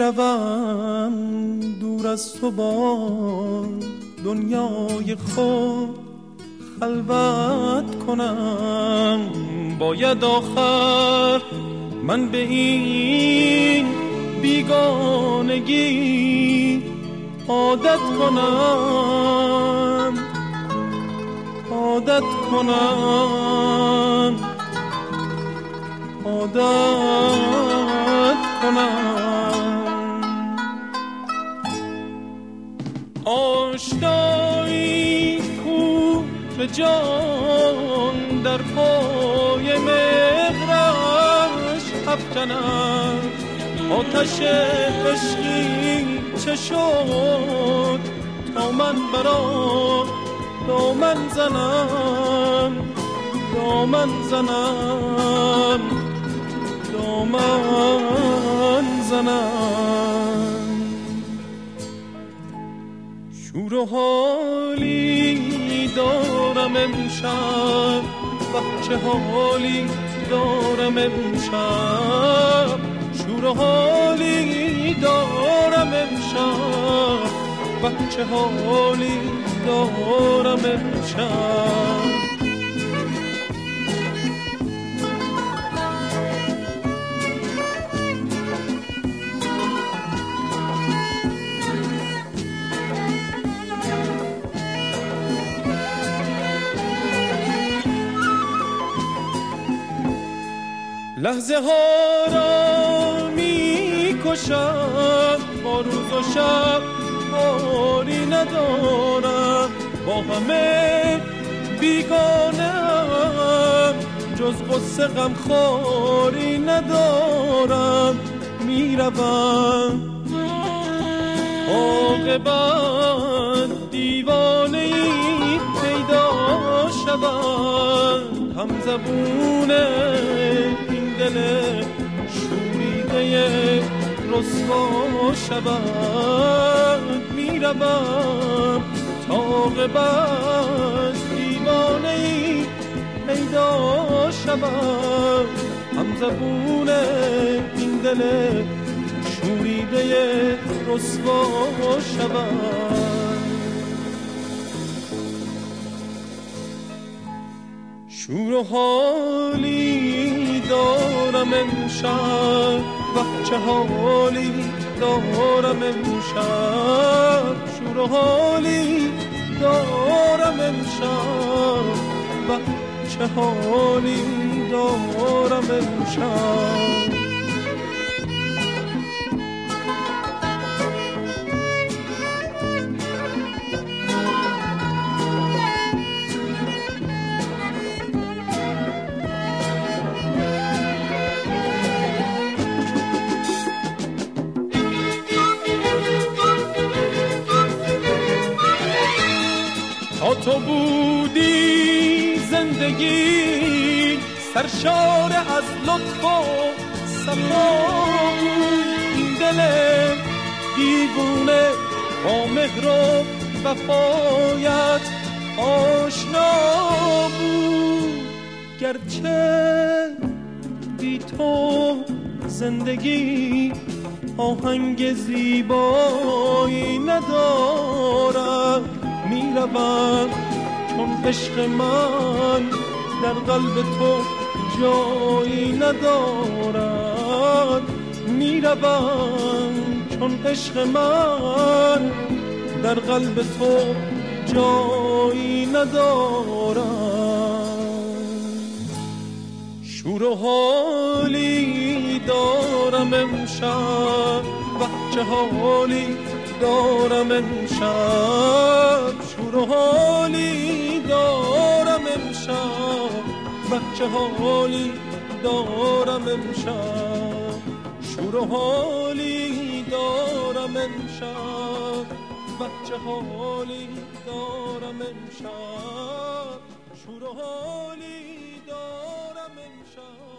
روم دور از تو با دنیای خود خلوت کنم. باید آخر من به این بیگانگی عادت کنم، عادت کنم، عادت کنم. آشنایی کو به جان در پای مهرش افکنم. آتش عشقی چه شد تا من برات دامن زنم، دامن زنم، دامن زنم. شور و حالی دارم امشب، چه حالی دارم امشب. شور و حالی دارم امشب، چه حالی دارم امشب. لحظه ها را می کشم، با روز و شب کاری ندارم. با همه بیگانم، جز غصه غم خواری ندارم. می روم عاقبت دیوانه ای پیدا شود. هم زبونه دل شوریده رسوا شود. میروم تا عاقبت دیوانه ای پیدا شود. هم زبون این دل شوریده رسوا شود. شور و حالی دارم امشب، چه حالی دارم امشب. شور و حالی دارم امشب، چه حالی دارم امشب. تو بودی زندگی سرشار از لطف و صفا. این دل دیوونه با مهر و وفایت آشنا بود. گرچه بی تو زندگی آهنگ زیبایی ندارد. میروم چون عشق من در قلب تو جایی ندارد. میروم چون عشق من در قلب تو جایی ندارد. شور و حالی دارم امشب، چه حالی دارم امشب. شور و حالی دارم امشب، چه حالی دارم امشب. شور و حالی دارم امشب، چه حالی دارم امشب. شور و حالی دارم امشب.